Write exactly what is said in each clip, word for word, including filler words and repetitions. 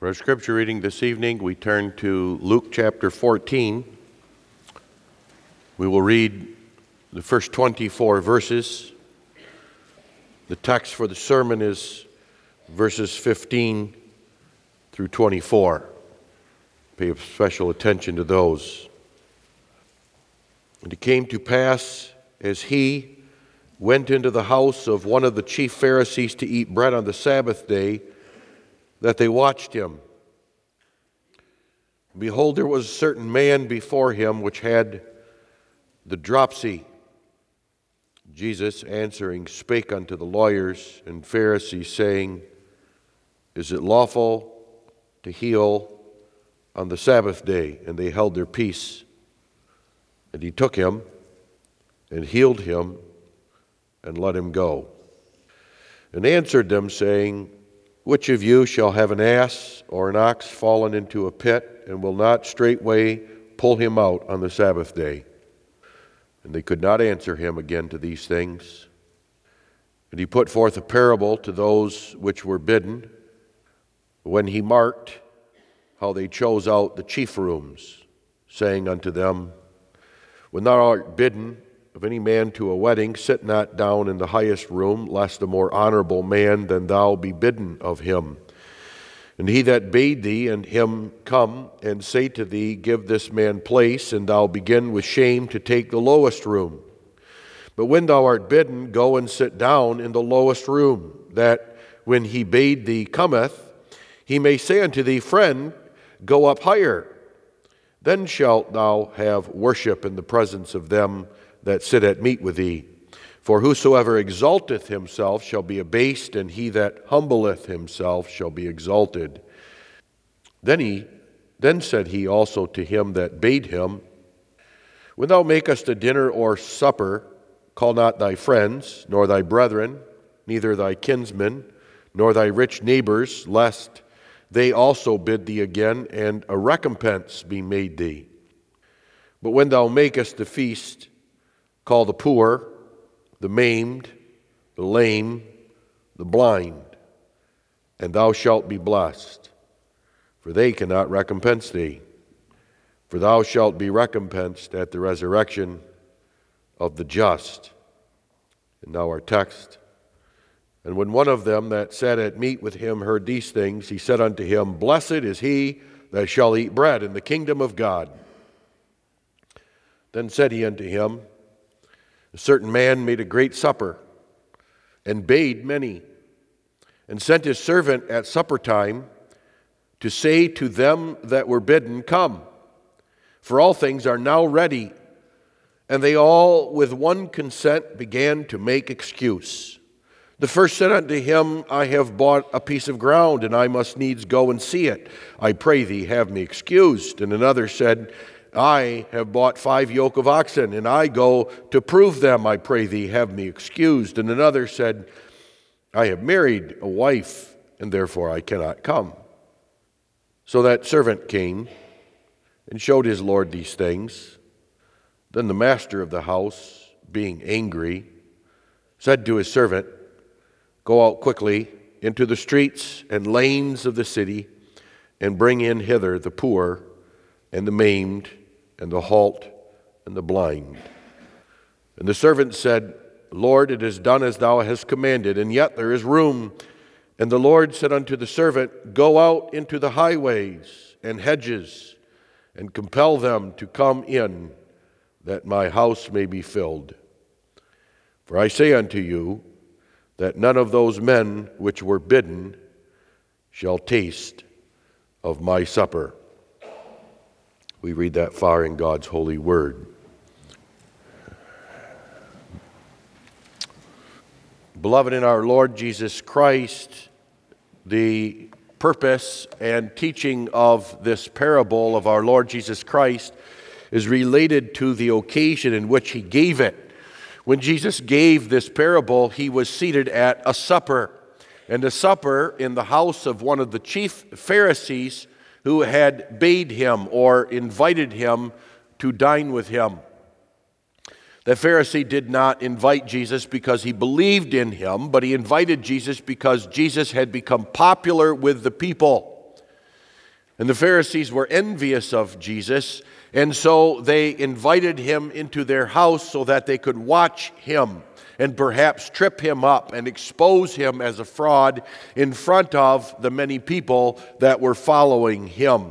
For our scripture reading this evening, we turn to Luke chapter fourteen. We will read the first twenty-four verses. The text for the sermon is verses fifteen through twenty-four. Pay special attention to those. And it came to pass, as he went into the house of one of the chief Pharisees to eat bread on the Sabbath day, that they watched him. Behold, there was a certain man before him which had the dropsy. Jesus answering spake unto the lawyers and Pharisees, saying, Is it lawful to heal on the Sabbath day? And they held their peace. And he took him and healed him and let him go. And answered them, saying, Which of you shall have an ass or an ox fallen into a pit, and will not straightway pull him out on the Sabbath day? And they could not answer him again to these things. And he put forth a parable to those which were bidden, when he marked how they chose out the chief rooms, saying unto them, When thou art bidden of any man to a wedding, sit not down in the highest room, lest a more honorable man than thou be bidden of him. And he that bade thee and him come and say to thee, Give this man place, and thou begin with shame to take the lowest room. But when thou art bidden, go and sit down in the lowest room, that when he bade thee cometh, he may say unto thee, Friend, go up higher. Then shalt thou have worship in the presence of them that sit at meat with thee. For whosoever exalteth himself shall be abased, and he that humbleth himself shall be exalted. Then he, then said he also to him that bade him, When thou makest a dinner or supper, call not thy friends, nor thy brethren, neither thy kinsmen, nor thy rich neighbors, lest they also bid thee again, and a recompense be made thee. But when thou makest the feast, call the poor, the maimed, the lame, the blind, and thou shalt be blessed, for they cannot recompense thee. For thou shalt be recompensed at the resurrection of the just. And now our text. And when one of them that sat at meat with him heard these things, he said unto him, Blessed is he that shall eat bread in the kingdom of God. Then said he unto him, A certain man made a great supper, and bade many, and sent his servant at supper time to say to them that were bidden, Come, for all things are now ready. And they all with one consent began to make excuse. The first said unto him, I have bought a piece of ground, and I must needs go and see it. I pray thee, have me excused. And another said, I have bought five yoke of oxen, and I go to prove them. I pray thee, have me excused. And another said, I have married a wife, and therefore I cannot come. So that servant came and showed his lord these things. Then the master of the house, being angry, said to his servant, Go out quickly into the streets and lanes of the city, and bring in hither the poor, and the maimed, and the halt, and the blind. And the servant said, Lord, it is done as thou hast commanded, and yet there is room. And the Lord said unto the servant, Go out into the highways and hedges, and compel them to come in, that my house may be filled. For I say unto you, that none of those men which were bidden shall taste of my supper. We read that far in God's holy word. Beloved in our Lord Jesus Christ, the purpose and teaching of this parable of our Lord Jesus Christ is related to the occasion in which he gave it. When Jesus gave this parable, he was seated at a supper, and a supper in the house of one of the chief Pharisees who had bade him or invited him to dine with him. The Pharisee did not invite Jesus because he believed in him, but he invited Jesus because Jesus had become popular with the people. And the Pharisees were envious of Jesus, and so they invited him into their house so that they could watch him and perhaps trip him up and expose him as a fraud in front of the many people that were following him.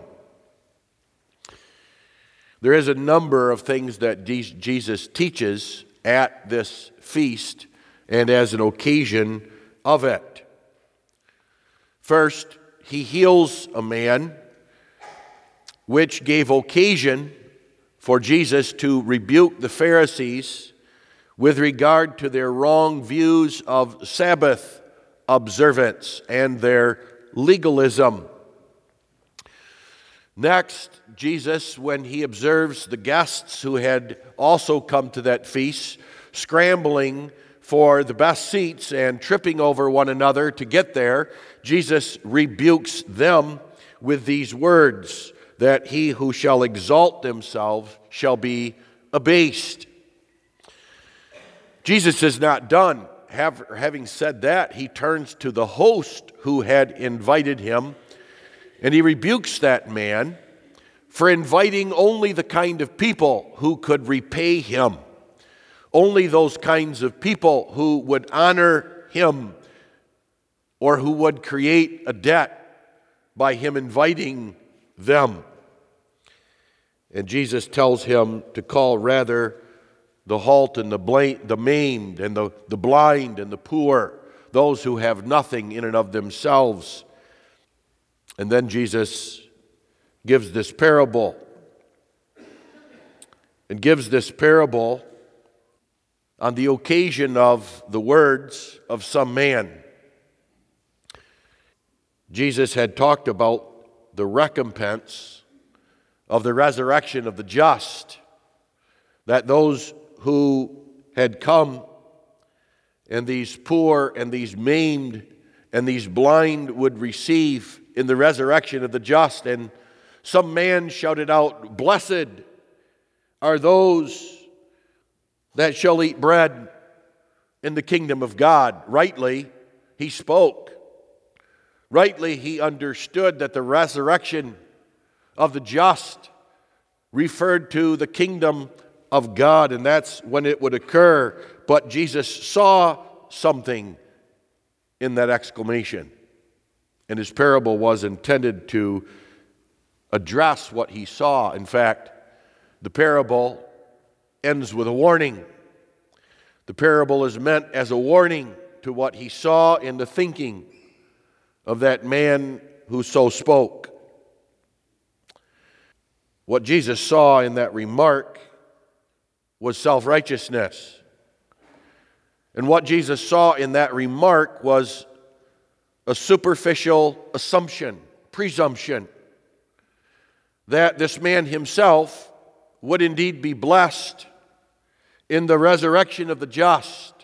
There is a number of things that Jesus teaches at this feast and as an occasion of it. First, he heals a man, which gave occasion for Jesus to rebuke the Pharisees with regard to their wrong views of Sabbath observance and their legalism. Next, Jesus, when he observes the guests who had also come to that feast, scrambling for the best seats and tripping over one another to get there, Jesus rebukes them with these words, that he who shall exalt himself shall be abased. Jesus is not done. Have, having said that, he turns to the host who had invited him, and he rebukes that man for inviting only the kind of people who could repay him, only those kinds of people who would honor him or who would create a debt by him inviting them. And Jesus tells him to call rather the halt and the, bl- the maimed and the, the blind and the poor, those who have nothing in and of themselves. And then Jesus gives this parable, and gives this parable on the occasion of the words of some man. Jesus had talked about the recompense of the resurrection of the just, that those who had come, and these poor and these maimed and these blind would receive in the resurrection of the just. And some man shouted out, "Blessed are those that shall eat bread in the kingdom of God." Rightly, he spoke. Rightly, he understood that the resurrection of the just referred to the kingdom of God, and that's when it would occur. But Jesus saw something in that exclamation, and his parable was intended to address what he saw. In fact, the parable ends with a warning. The parable is meant as a warning to what he saw in the thinking of that man who so spoke. What Jesus saw in that remark was self-righteousness. And what Jesus saw in that remark was a superficial assumption, presumption, that this man himself would indeed be blessed in the resurrection of the just.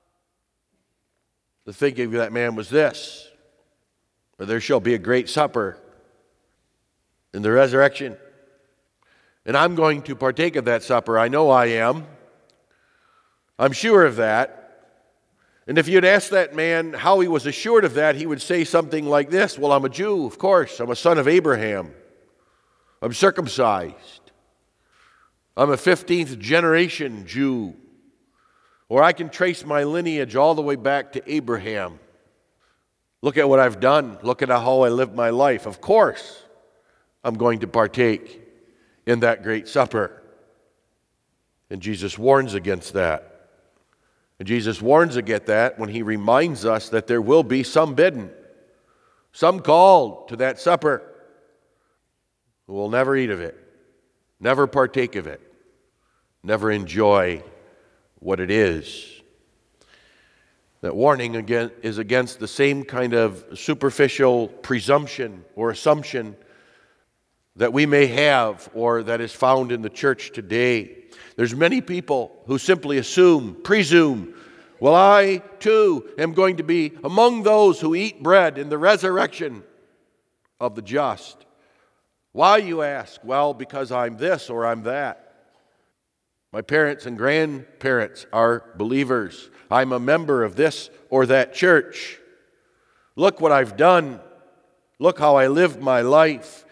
The thinking of that man was this: there shall be a great supper in the resurrection, and I'm going to partake of that supper. I know I am. I'm sure of that. And if you'd ask that man how he was assured of that, he would say something like this: well, I'm a Jew, of course. I'm a son of Abraham. I'm circumcised. I'm a fifteenth generation Jew. Or I can trace my lineage all the way back to Abraham. Look at what I've done. Look at how I lived my life. Of course, I'm going to partake in that great supper. And Jesus warns against that. And Jesus warns against that when he reminds us that there will be some bidden, some called to that supper, who will never eat of it, never partake of it, never enjoy what it is. That warning again is against the same kind of superficial presumption or assumption that we may have, or that is found in the church today. There's many people who simply assume, presume, well, I too am going to be among those who eat bread in the resurrection of the just. Why, you ask? Well, because I'm this or I'm that. My parents and grandparents are believers. I'm a member of this or that church. Look what I've done. Look how I lived my life.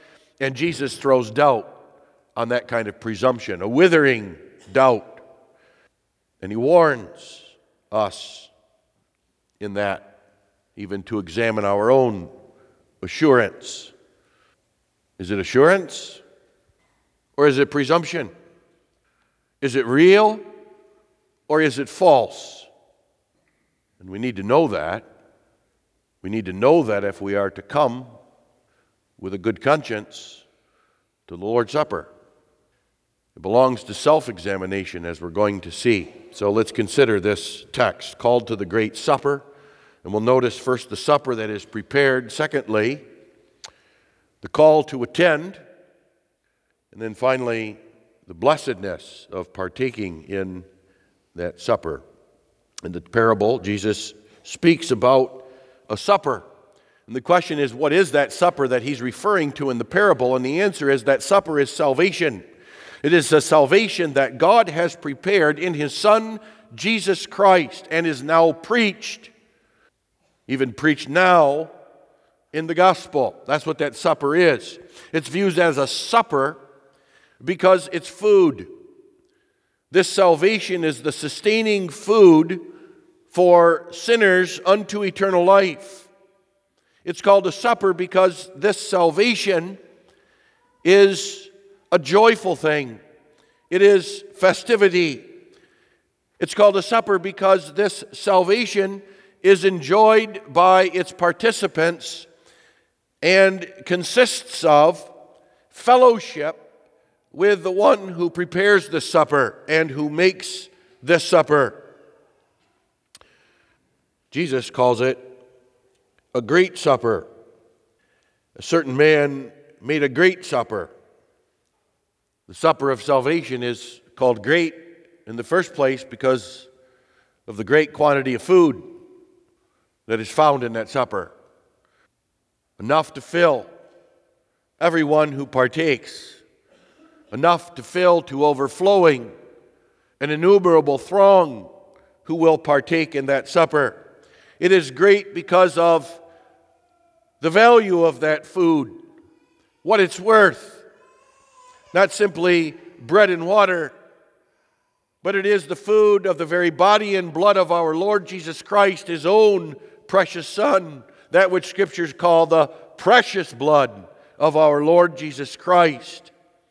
And Jesus throws doubt on that kind of presumption, a withering doubt. And he warns us in that, even to examine our own assurance. Is it assurance or is it presumption? Is it real or is it false? And we need to know that. We need to know that if we are to come with a good conscience to the Lord's Supper. It belongs to self-examination, as we're going to see. So let's consider this text, called to the great supper. And we'll notice first the supper that is prepared. Secondly, the call to attend. And then finally, the blessedness of partaking in that supper. In the parable, Jesus speaks about a supper. And the question is, what is that supper that he's referring to in the parable? And the answer is that supper is salvation. It is the salvation that God has prepared in his Son, Jesus Christ, and is now preached, even preached now in the gospel. That's what that supper is. It's viewed as a supper because it's food. This salvation is the sustaining food for sinners unto eternal life. It's called a supper because this salvation is a joyful thing. It is festivity. It's called a supper because this salvation is enjoyed by its participants and consists of fellowship with the one who prepares the supper and who makes this supper. Jesus calls it a great supper. A certain man made a great supper. The supper of salvation is called great in the first place because of the great quantity of food that is found in that supper. Enough to fill everyone who partakes. Enough to fill to overflowing an innumerable throng who will partake in that supper. It is great because of the value of that food, what it's worth. Not simply bread and water, but it is the food of the very body and blood of our Lord Jesus Christ, his own precious Son, that which Scriptures call the precious blood of our Lord Jesus Christ.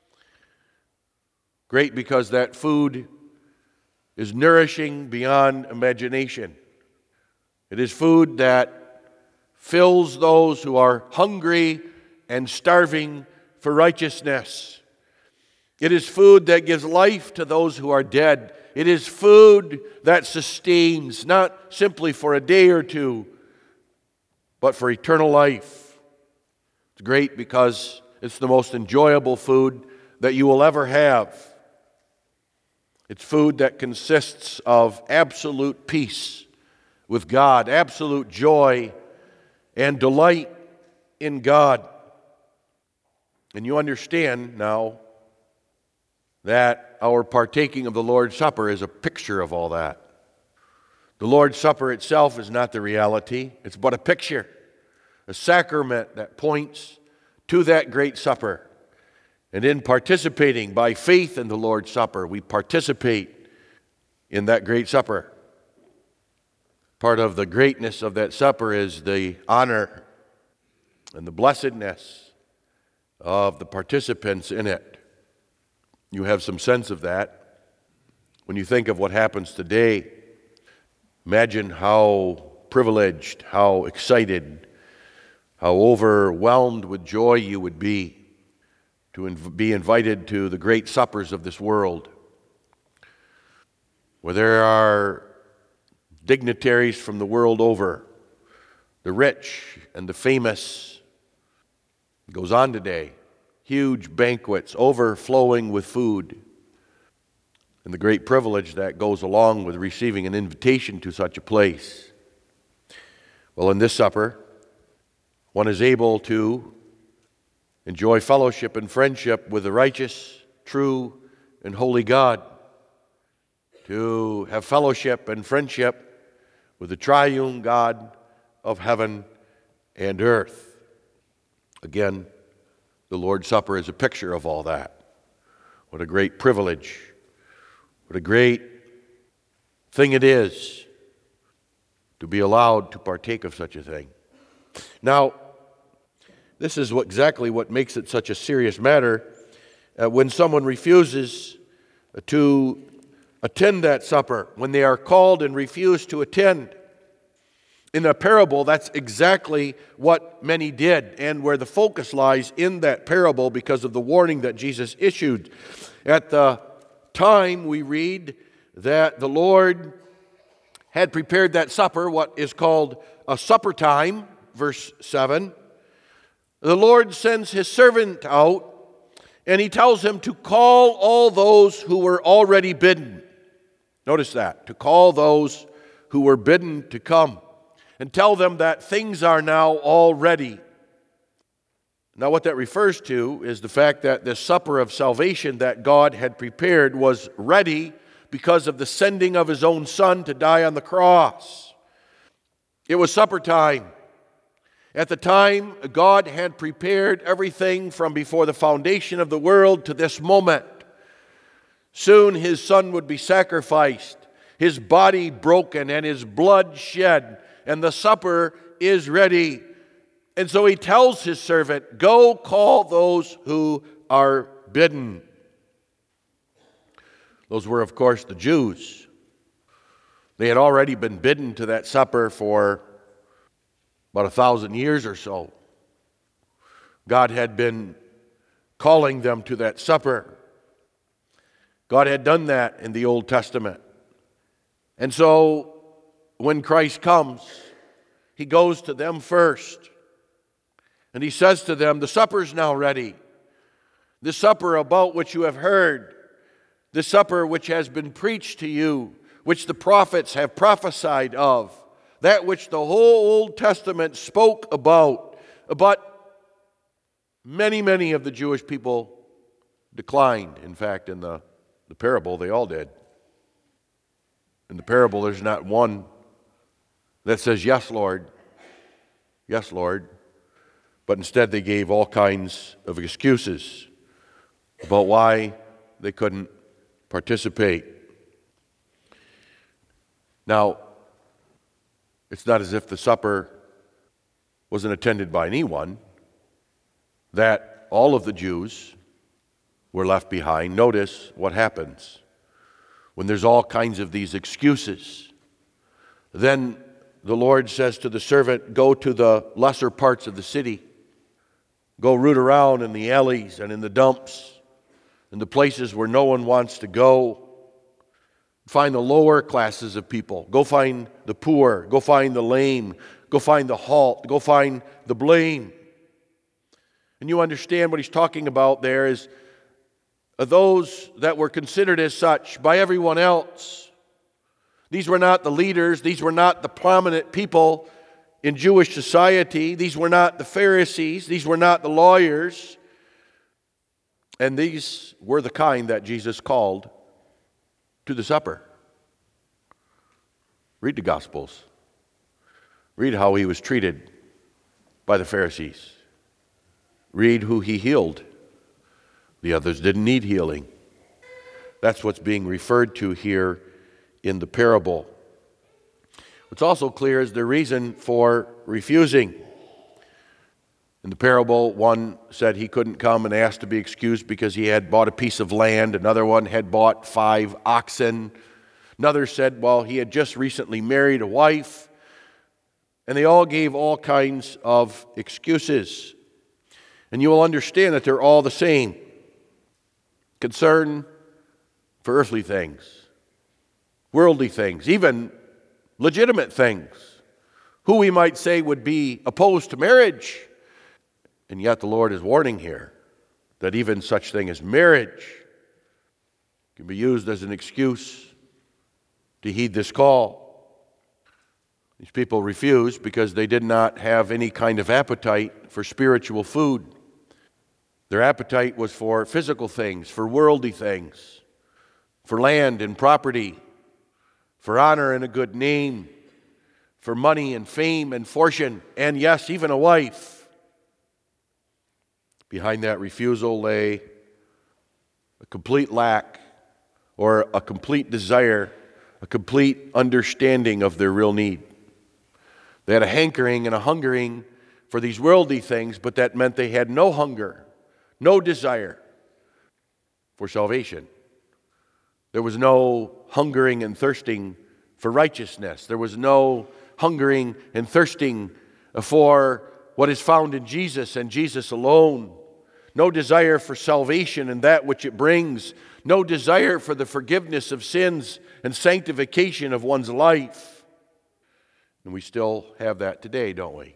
Great because that food is nourishing beyond imagination. It is food that fills those who are hungry and starving for righteousness. It is food that gives life to those who are dead. It is food that sustains, not simply for a day or two, but for eternal life. It's great because it's the most enjoyable food that you will ever have. It's food that consists of absolute peace with God, absolute joy and delight in God. And you understand now that our partaking of the Lord's Supper is a picture of all that. The Lord's Supper itself is not the reality. It's but a picture, a sacrament that points to that great supper. And in participating by faith in the Lord's Supper, we participate in that great supper. Part of the greatness of that supper is the honor and the blessedness of the participants in it. You have some sense of that when you think of what happens today. Imagine how privileged, how excited, how overwhelmed with joy you would be to inv- be invited to the great suppers of this world, where there are dignitaries from the world over, the rich and the famous. It goes on today. Huge banquets overflowing with food, and the great privilege that goes along with receiving an invitation to such a place. Well, in this supper, one is able to enjoy fellowship and friendship with the righteous, true, and holy God, to have fellowship and friendship with the triune God of heaven and earth. Again, The Lord's Supper is a picture of all that. What a great privilege. What a great thing it is to be allowed to partake of such a thing. Now, this is what, exactly what makes it such a serious matter. Uh, when someone refuses to attend that supper, when they are called and refuse to attend. In the parable, that's exactly what many did, and where the focus lies in that parable because of the warning that Jesus issued. At the time, we read that the Lord had prepared that supper, what is called a supper time, verse seven. The Lord sends his servant out, and he tells him to call all those who were already bidden. Notice that, to call those who were bidden to come, and tell them that things are now all ready. Now what that refers to is the fact that this supper of salvation that God had prepared was ready because of the sending of his own Son to die on the cross. It was supper time. At the time, God had prepared everything from before the foundation of the world to this moment. Soon his Son would be sacrificed, his body broken, and his blood shed, and the supper is ready. And so he tells his servant, go call those who are bidden. Those were, of course, the Jews. They had already been bidden to that supper for about a thousand years or so. God had been calling them to that supper. God had done that in the Old Testament. And so when Christ comes, he goes to them first. And he says to them, the supper is now ready. The supper about which you have heard, the supper which has been preached to you, which the prophets have prophesied of, that which the whole Old Testament spoke about. But many, many of the Jewish people declined. In fact, in the, the parable, they all did. In the parable, there's not one that says, yes, Lord, yes, Lord. But instead, they gave all kinds of excuses about why they couldn't participate. Now, it's not as if the supper wasn't attended by anyone, that all of the Jews were left behind. Notice what happens when there's all kinds of these excuses. Then the Lord says to the servant, go to the lesser parts of the city. Go root around in the alleys and in the dumps, in the places where no one wants to go. Find the lower classes of people. Go find the poor. Go find the lame. Go find the halt. Go find the blame. And you understand what he's talking about there is those that were considered as such by everyone else. These were not the leaders. These were not the prominent people in Jewish society. These were not the Pharisees. These were not the lawyers. And these were the kind that Jesus called to the supper. Read the Gospels. Read how he was treated by the Pharisees. Read who he healed. The others didn't need healing. That's what's being referred to here in the parable. What's also clear is the reason for refusing. In the parable, one said he couldn't come and asked to be excused because he had bought a piece of land. Another one had bought five oxen. Another said, well, he had just recently married a wife. And they all gave all kinds of excuses. And you will understand that they're all the same. Concern for earthly things, worldly things, even legitimate things. Who we might say would be opposed to marriage. And yet the Lord is warning here that even such thing as marriage can be used as an excuse to heed this call. These people refused because they did not have any kind of appetite for spiritual food. Their appetite was for physical things, for worldly things, for land and property, for honor and a good name, for money and fame and fortune, and yes, even a wife. Behind that refusal lay a complete lack or a complete desire, a complete understanding of their real need. They had a hankering and a hungering for these worldly things, but that meant they had no hunger, no desire for salvation. There was no hungering and thirsting for righteousness. There was no hungering and thirsting for what is found in Jesus and Jesus alone. No desire for salvation and that which it brings. No desire for the forgiveness of sins and sanctification of one's life. And we still have that today, don't we?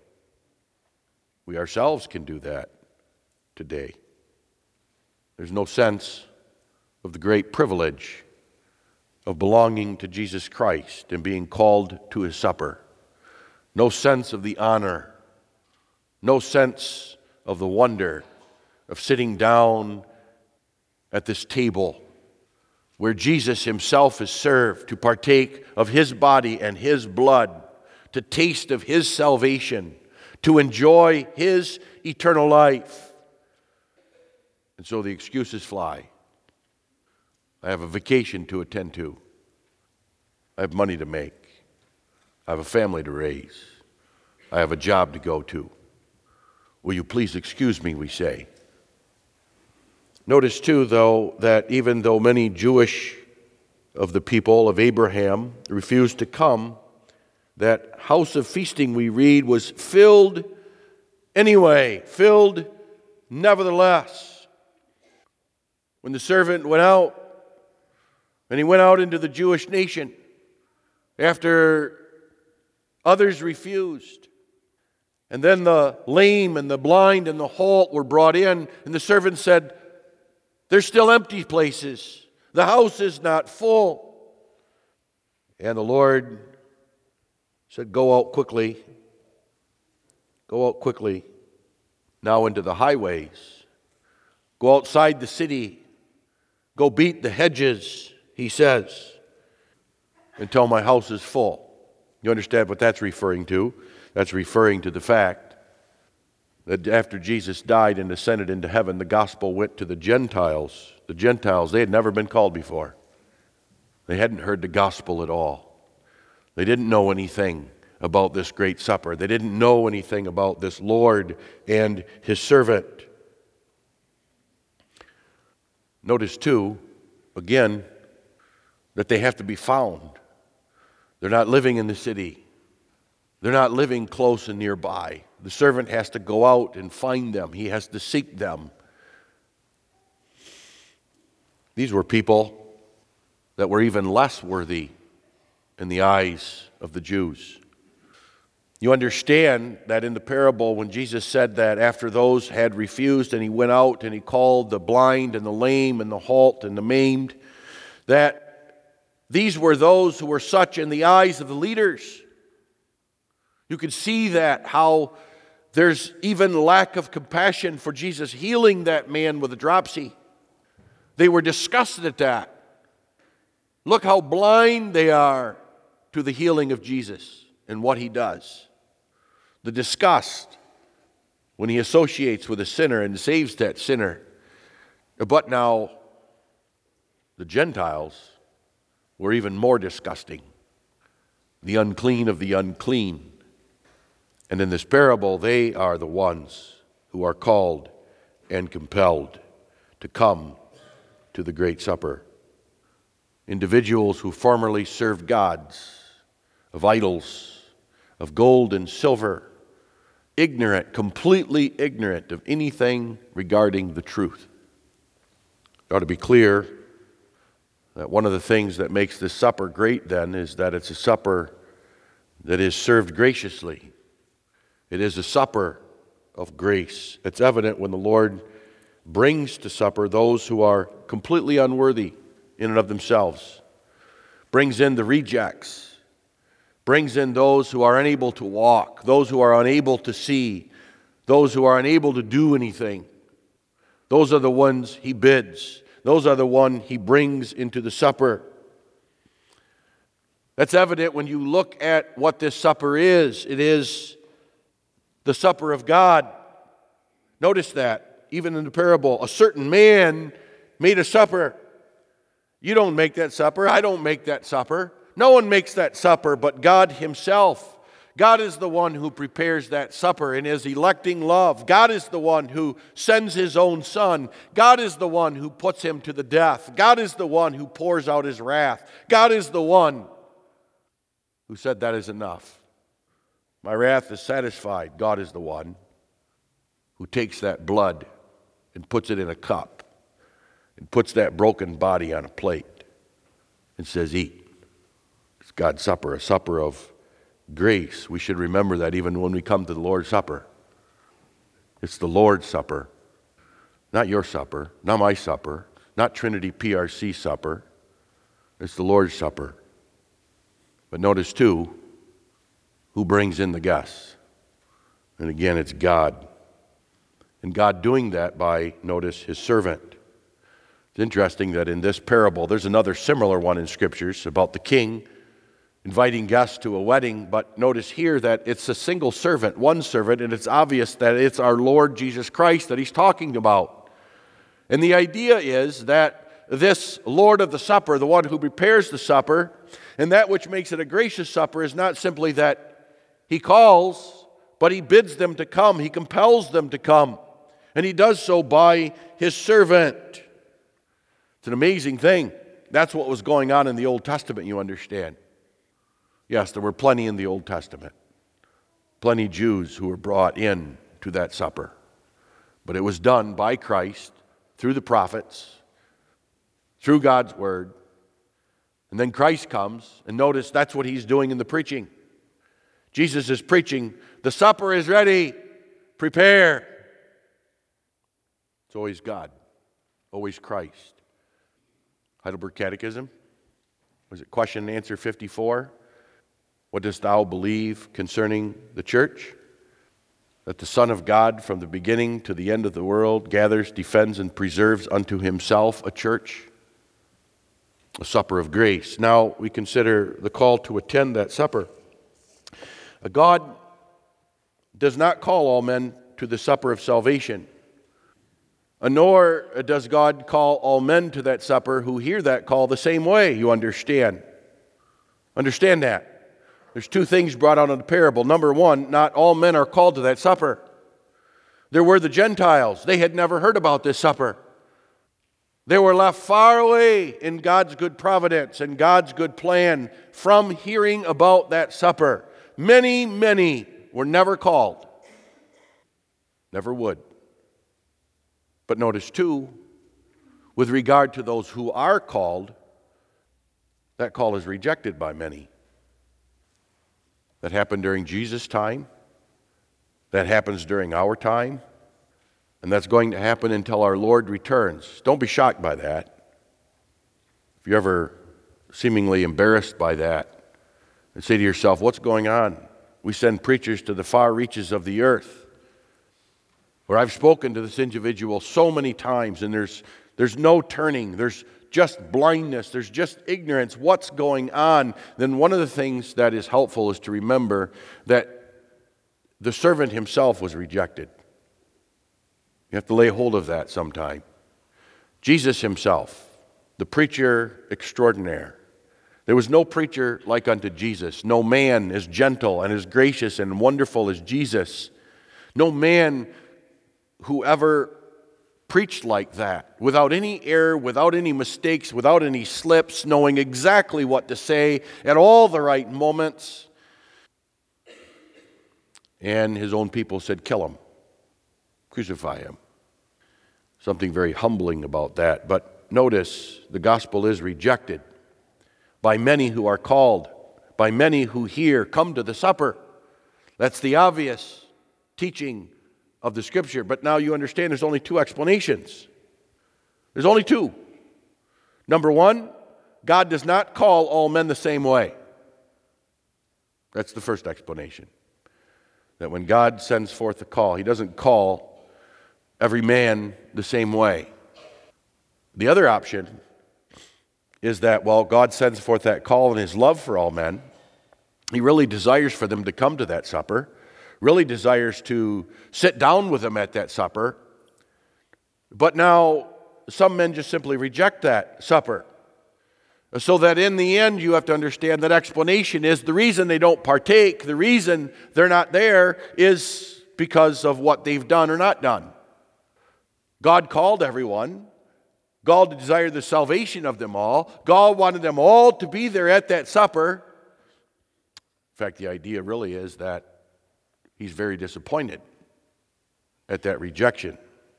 We ourselves can do that today. There's no sense of the great privilege of belonging to Jesus Christ and being called to his supper. No sense of the honor. No sense of the wonder of sitting down at this table where Jesus himself is served to partake of his body and his blood, to taste of his salvation, to enjoy his eternal life. And so the excuses fly. I have a vacation to attend to. I have money to make. I have a family to raise. I have a job to go to. Will you please excuse me, we say. Notice too, though, that even though many Jewish of the people of Abraham refused to come, that house of feasting we read was filled anyway, filled nevertheless. When the servant went out, and he went out into the Jewish nation, after others refused, and then the lame and the blind and the halt were brought in, and the servant said, there's still empty places. The house is not full. And the Lord said, go out quickly. Go out quickly now into the highways. Go outside the city. Go beat the hedges, he says, until my house is full. You understand what that's referring to? That's referring to the fact that after Jesus died and ascended into heaven, the gospel went to the Gentiles. The Gentiles, they had never been called before. They hadn't heard the gospel at all. They didn't know anything about this great supper. They didn't know anything about this Lord and his servant. Notice too, again, that they have to be found. They're not living in the city. They're not living close and nearby. The servant has to go out and find them. He has to seek them. These were people that were even less worthy in the eyes of the Jews. You understand that in the parable when Jesus said that after those had refused and he went out and he called the blind and the lame and the halt and the maimed, that these were those who were such in the eyes of the leaders. You could see that, how there's even lack of compassion for Jesus healing that man with a dropsy. They were disgusted at that. Look how blind they are to the healing of Jesus and what he does. The disgust when he associates with a sinner and saves that sinner. But now, the Gentiles were even more disgusting. The unclean of the unclean. And in this parable, they are the ones who are called and compelled to come to the great supper. Individuals who formerly served gods, of idols, of gold and silver, ignorant, completely ignorant of anything regarding the truth. It ought to be clear that one of the things that makes this supper great then is that it's a supper that is served graciously. It is a supper of grace. It's evident when the Lord brings to supper those who are completely unworthy in and of themselves, brings in the rejects, brings in those who are unable to walk, those who are unable to see, those who are unable to do anything. Those are the ones he bids. Those are the ones he brings into the supper. That's evident when you look at what this supper is. It is the supper of God. Notice that. even in the parable, a certain man made a supper. You don't make that supper. I don't make that supper. No one makes that supper but God himself. God is the one who prepares that supper in his electing love. God is the one who sends his own son. God is the one who puts him to the death. God is the one who pours out his wrath. God is the one who said that is enough. My wrath is satisfied. God is the one who takes that blood and puts it in a cup and puts that broken body on a plate and says, eat. It's God's supper, a supper of grace. We should remember that even when we come to the Lord's Supper. It's the Lord's Supper, not your supper, not my supper, not Trinity P R C supper. It's the Lord's Supper. But notice too, who brings in the guests? And again, it's God. And God doing that by, notice, his servant. It's interesting that in this parable, there's another similar one in Scriptures about the king inviting guests to a wedding, but notice here that it's a single servant, one servant, and it's obvious that it's our Lord Jesus Christ that he's talking about. And the idea is that this Lord of the supper, the one who prepares the supper, and that which makes it a gracious supper is not simply that he calls, but he bids them to come, he compels them to come, and he does so by his servant. It's an amazing thing. That's what was going on in the Old Testament, you understand. Yes, there were plenty in the Old Testament. Plenty Jews who were brought in to that supper. But it was done by Christ, through the prophets, through God's word. And then Christ comes, and notice that's what he's doing in the preaching. Jesus is preaching, the supper is ready, prepare. It's always God, always Christ. Heidelberg Catechism, was it question and answer fifty-four? What dost thou believe concerning the church? That the Son of God from the beginning to the end of the world gathers, defends, and preserves unto himself a church, a supper of grace. Now we consider the call to attend that supper. God does not call all men to the supper of salvation, nor does God call all men to that supper who hear that call the same way, you understand. Understand that. There's two things brought out in the parable. Number one, not all men are called to that supper. There were the Gentiles. They had never heard about this supper. They were left far away in God's good providence and God's good plan from hearing about that supper. Many, many were never called. Never would. But notice too, with regard to those who are called, that call is rejected by many. That happened during Jesus' time. That happens during our time. And that's going to happen until our Lord returns. Don't be shocked by that. If you're ever seemingly embarrassed by that, and say to yourself, what's going on? We send preachers to the far reaches of the earth. Where I've spoken to this individual so many times, and there's, there's no turning. There's just blindness. There's just ignorance. What's going on? Then one of the things that is helpful is to remember that the servant himself was rejected. You have to lay hold of that sometime. Jesus himself, the preacher extraordinaire. There was no preacher like unto Jesus. No man as gentle and as gracious and wonderful as Jesus. No man who ever preached like that, without any error, without any mistakes, without any slips, knowing exactly what to say at all the right moments. And his own people said, kill him, crucify him. Something very humbling about that. But notice, the gospel is rejected by many who are called, by many who hear, come to the supper. That's the obvious teaching of the Scripture. But now you understand there's only two explanations. There's only two. Number one, God does not call all men the same way. That's the first explanation. That when God sends forth a call, he doesn't call every man the same way. The other option is that, well, God sends forth that call in his love for all men. He really desires for them to come to that supper, really desires to sit down with them at that supper. But now some men just simply reject that supper. So that in the end you have to understand that explanation is the reason they don't partake, the reason they're not there is because of what they've done or not done. God called everyone. God desired the salvation of them all. God wanted them all to be there at that supper. In fact, the idea really is that he's very disappointed at that rejection.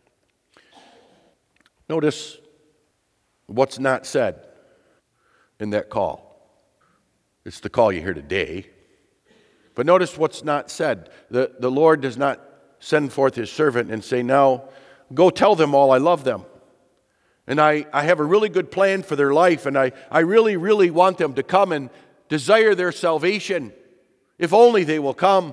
Notice what's not said in that call. It's the call you hear today. But notice what's not said. The, the Lord does not send forth his servant and say, now go tell them all I love them. And I, I have a really good plan for their life, and I, I really, really want them to come and desire their salvation. If only they will come.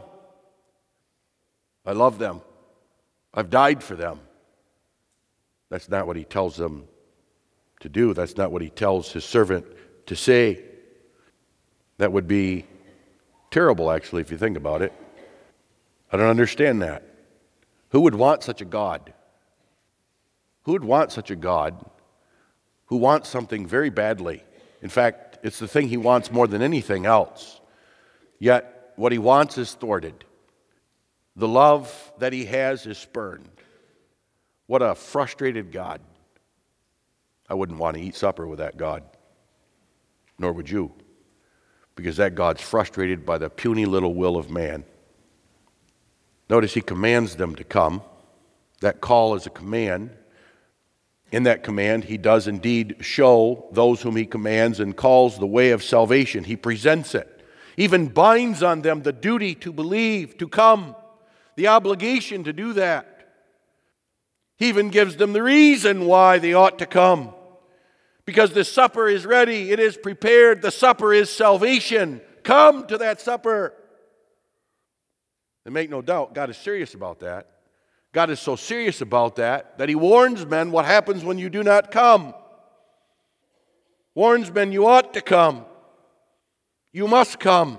I love them. I've died for them. That's not what he tells them to do. That's not what he tells his servant to say. That would be terrible, actually, if you think about it. I don't understand that. Who would want such a God? Who would want such a God who wants something very badly? In fact, it's the thing he wants more than anything else. Yet, what he wants is thwarted. The love that he has is spurned. What a frustrated God. I wouldn't want to eat supper with that God. Nor would you. Because that God's frustrated by the puny little will of man. Notice he commands them to come. That call is a command. In that command, he does indeed show those whom he commands and calls the way of salvation. He presents it. Even binds on them the duty to believe, to come, the obligation to do that. He even gives them the reason why they ought to come. Because the supper is ready, it is prepared, the supper is salvation. Come to that supper. And make no doubt, God is serious about that. God is so serious about that, that he warns men what happens when you do not come. Warns men you ought to come. You must come.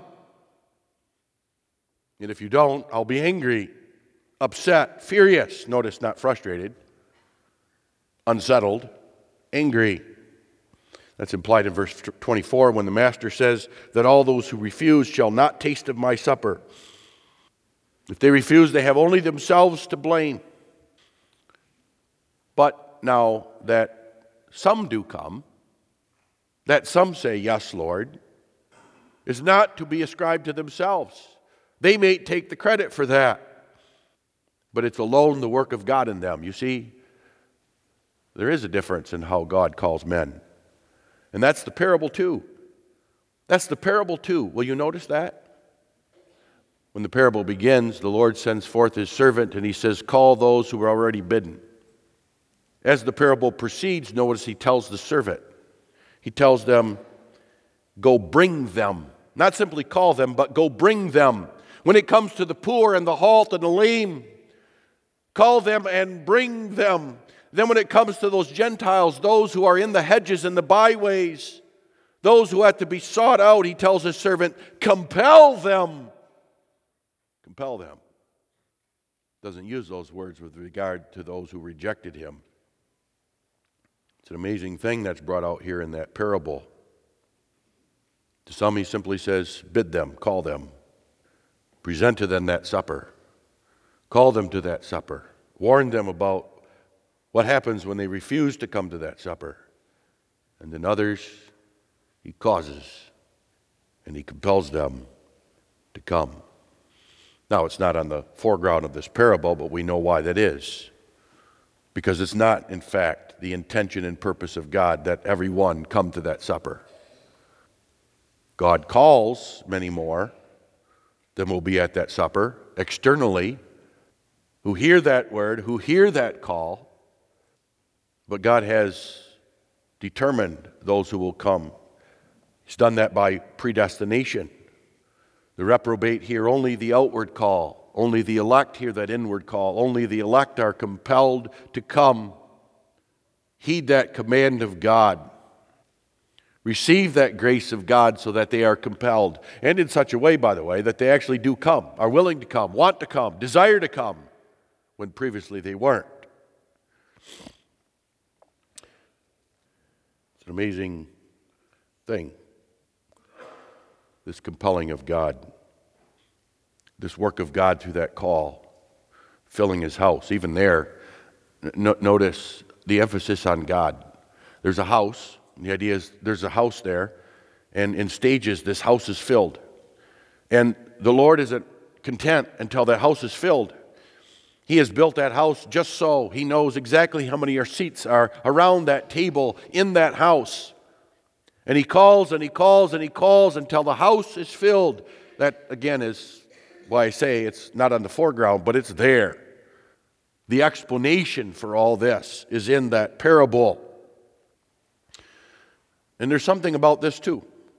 And if you don't, I'll be angry, upset, furious. Notice, not frustrated, unsettled, angry. That's implied in verse twenty-four when the master says that all those who refuse shall not taste of my supper. If they refuse, they have only themselves to blame. But now that some do come, that some say, yes, Lord, is not to be ascribed to themselves. They may take the credit for that, but it's alone the work of God in them. You see, there is a difference in how God calls men. And that's the parable too. That's the parable too. Will you notice that? When the parable begins, the Lord sends forth his servant and he says, call those who are already bidden. As the parable proceeds, notice he tells the servant. He tells them, go bring them. Not simply call them, but go bring them. When it comes to the poor and the halt and the lame, call them and bring them. Then when it comes to those Gentiles, those who are in the hedges and the byways, those who have to be sought out, he tells his servant, compel them. Compel them. Doesn't use those words with regard to those who rejected him. It's an amazing thing that's brought out here in that parable. To some he simply says, bid them, call them. Present to them that supper. Call them to that supper. Warn them about what happens when they refuse to come to that supper. And then others he causes and he compels them to come. Now, it's not on the foreground of this parable, but we know why that is. Because it's not, in fact, the intention and purpose of God that everyone come to that supper. God calls many more than will be at that supper, externally, who hear that word, who hear that call, but God has determined those who will come. He's done that by predestination. The reprobate hear only the outward call. Only the elect hear that inward call. Only the elect are compelled to come. Heed that command of God. Receive that grace of God so that they are compelled. And in such a way, by the way, that they actually do come, are willing to come, want to come, desire to come, when previously they weren't. It's an amazing thing, this compelling of God, this work of God through that call, filling his house. Even there, no, notice the emphasis on God. There's a house. The idea is there's a house there, and in stages this house is filled. And the Lord isn't content until that house is filled. He has built that house just so. He knows exactly how many seats are around that table in that house. And he calls and he calls and he calls until the house is filled. That, again, is why I say it's not on the foreground, but it's there. The explanation for all this is in that parable. And there's something about this too.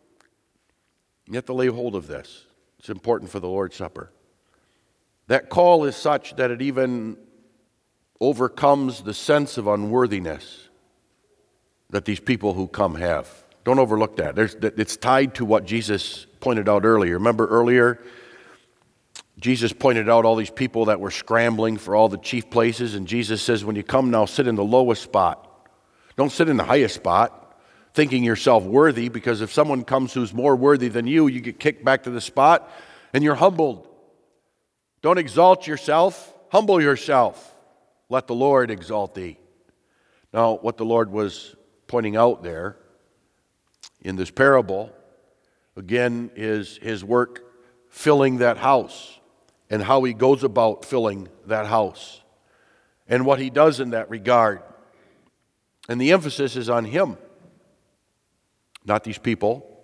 You have to lay hold of this. It's important for the Lord's Supper. That call is such that it even overcomes the sense of unworthiness that these people who come have. Don't overlook that. There's, it's tied to what Jesus pointed out earlier. Remember earlier, Jesus pointed out all these people that were scrambling for all the chief places, and Jesus says, when you come now, sit in the lowest spot. Don't sit in the highest spot, thinking yourself worthy, because if someone comes who's more worthy than you, you get kicked back to the spot, and you're humbled. Don't exalt yourself, humble yourself. Let the Lord exalt thee. Now, what the Lord was pointing out there in this parable, again, is his work filling that house and how he goes about filling that house and what he does in that regard. And the emphasis is on him, not these people.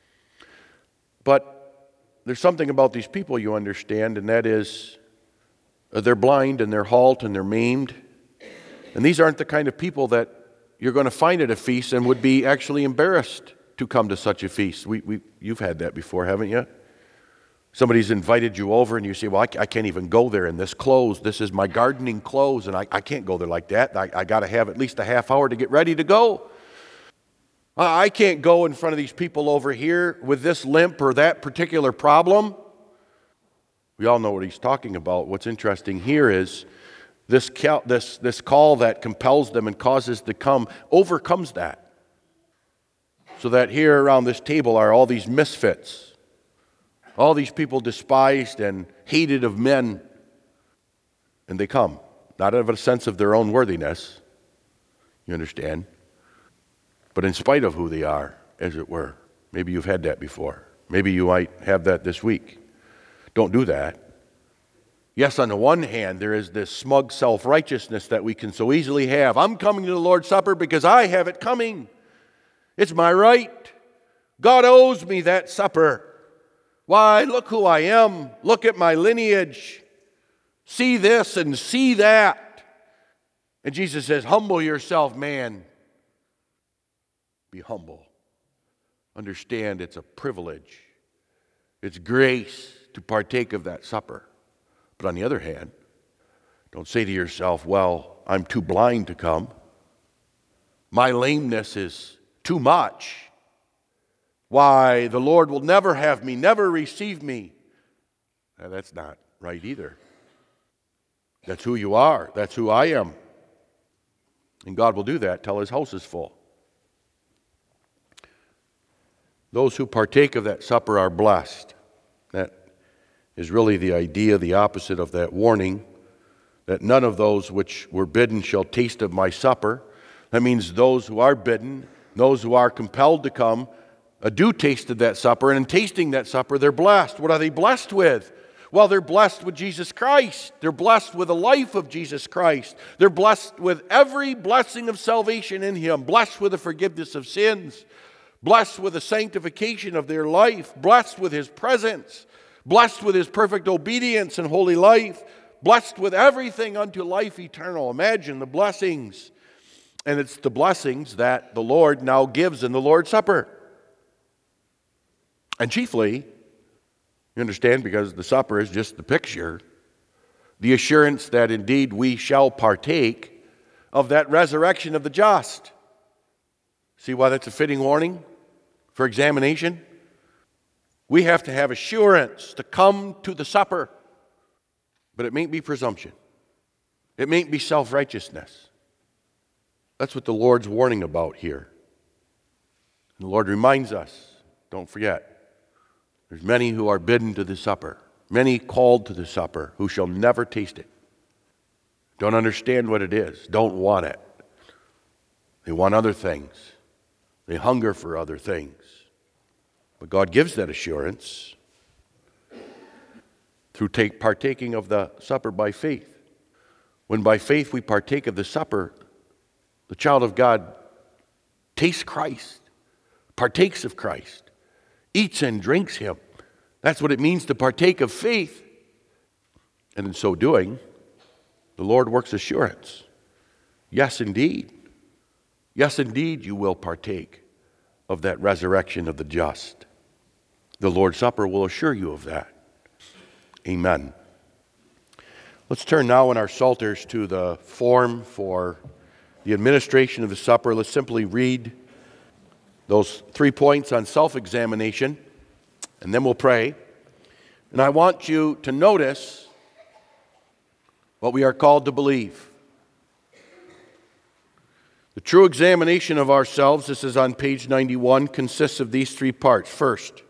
But there's something about these people you understand, and that is uh, they're blind and they're halt and they're maimed. And these aren't the kind of people that you're going to find at a feast and would be actually embarrassed to come to such a feast. We, we, you've had that before, haven't you? Somebody's invited you over and you say, well, I, I can't even go there in this clothes. This is my gardening clothes, and I, I can't go there like that. I, I got to have at least a half hour to get ready to go. I can't go in front of these people over here with this limp or that particular problem. We all know what he's talking about. What's interesting here is this, cal- this, this call that compels them and causes to come overcomes that. So that here around this table are all these misfits, all these people despised and hated of men, and they come, not out of a sense of their own worthiness, you understand, but in spite of who they are, as it were. Maybe you've had that before. Maybe you might have that this week. Don't do that. Yes, on the one hand, there is this smug self-righteousness that we can so easily have. I'm coming to the Lord's Supper because I have it coming. It's my right. God owes me that supper. Why, look who I am. Look at my lineage. See this and see that. And Jesus says, humble yourself, man. Be humble. Understand it's a privilege. It's grace to partake of that supper. But on the other hand, don't say to yourself, well, I'm too blind to come. My lameness is too much. Why, the Lord will never have me, never receive me. Now, that's not right either. That's who you are. That's who I am. And God will do that till his house is full. Those who partake of that supper are blessed. That is really the idea, the opposite of that warning, that none of those which were bidden shall taste of my supper. That means those who are bidden, those who are compelled to come, uh, do taste of that supper, and in tasting that supper, they're blessed. What are they blessed with? Well, they're blessed with Jesus Christ. They're blessed with the life of Jesus Christ. They're blessed with every blessing of salvation in him, blessed with the forgiveness of sins, blessed with the sanctification of their life, blessed with his presence, blessed with his perfect obedience and holy life, blessed with everything unto life eternal. Imagine the blessings. And it's the blessings that the Lord now gives in the Lord's Supper. And chiefly, you understand, because the supper is just the picture, the assurance that indeed we shall partake of that resurrection of the just. See why that's a fitting warning for examination? We have to have assurance to come to the supper. But it mayn't be presumption. It mayn't be self-righteousness. That's what the Lord's warning about here. And the Lord reminds us, don't forget, there's many who are bidden to the supper, many called to the supper who shall never taste it. Don't understand what it is, don't want it. They want other things. They hunger for other things. But God gives that assurance through take, partaking of the supper by faith. When by faith we partake of the supper, the child of God tastes Christ, partakes of Christ, eats and drinks him. That's what it means to partake of faith. And in so doing, the Lord works assurance. Yes, indeed. Yes, indeed, you will partake of that resurrection of the just. The Lord's Supper will assure you of that. Amen. Let's turn now in our Psalters to the form for the administration of the supper. Let's simply read those three points on self-examination, and then we'll pray. And I want you to notice what we are called to believe. The true examination of ourselves, this is on page ninety-one, consists of these three parts. First,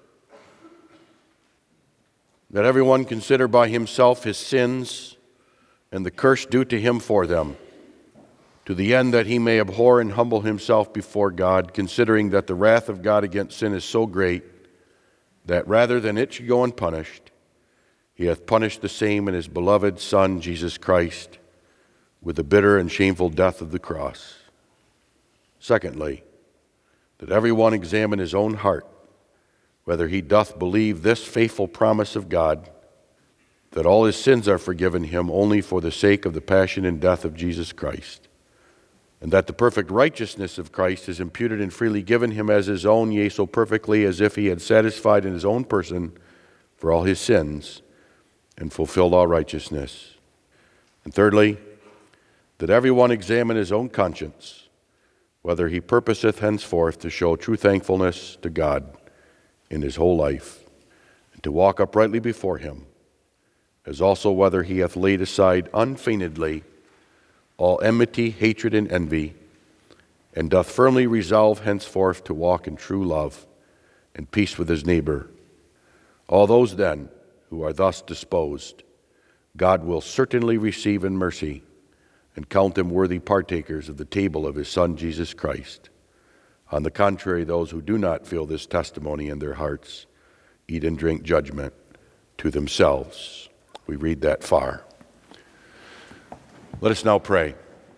that everyone consider by himself his sins and the curse due to him for them, to the end that he may abhor and humble himself before God, considering that the wrath of God against sin is so great that rather than it should go unpunished, he hath punished the same in his beloved Son, Jesus Christ, with the bitter and shameful death of the cross. Secondly, that everyone examine his own heart, whether he doth believe this faithful promise of God, that all his sins are forgiven him only for the sake of the passion and death of Jesus Christ, and that the perfect righteousness of Christ is imputed and freely given him as his own, yea, so perfectly as if he had satisfied in his own person for all his sins and fulfilled all righteousness. And thirdly, that everyone examine his own conscience, whether he purposeth henceforth to show true thankfulness to God in his whole life, and to walk uprightly before him, as also whether he hath laid aside unfeignedly all enmity, hatred, and envy, and doth firmly resolve henceforth to walk in true love and peace with his neighbor. All those then who are thus disposed, God will certainly receive in mercy and count them worthy partakers of the table of his Son, Jesus Christ. On the contrary, those who do not feel this testimony in their hearts eat and drink judgment to themselves. We read that far. Let us now pray.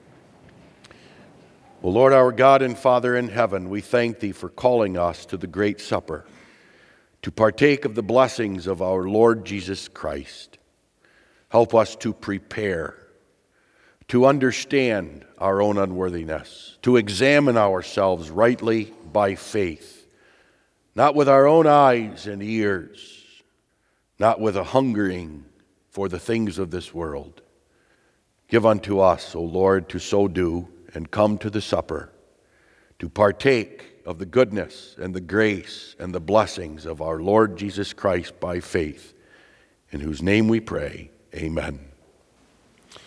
O Lord, our God and Father in heaven, we thank thee for calling us to the great supper, to partake of the blessings of our Lord Jesus Christ. Help us to prepare, to understand our own unworthiness, to examine ourselves rightly by faith, not with our own eyes and ears, not with a hungering for the things of this world. Give unto us, O Lord, to so do and come to the supper, to partake of the goodness and the grace and the blessings of our Lord Jesus Christ by faith, in whose name we pray. Amen.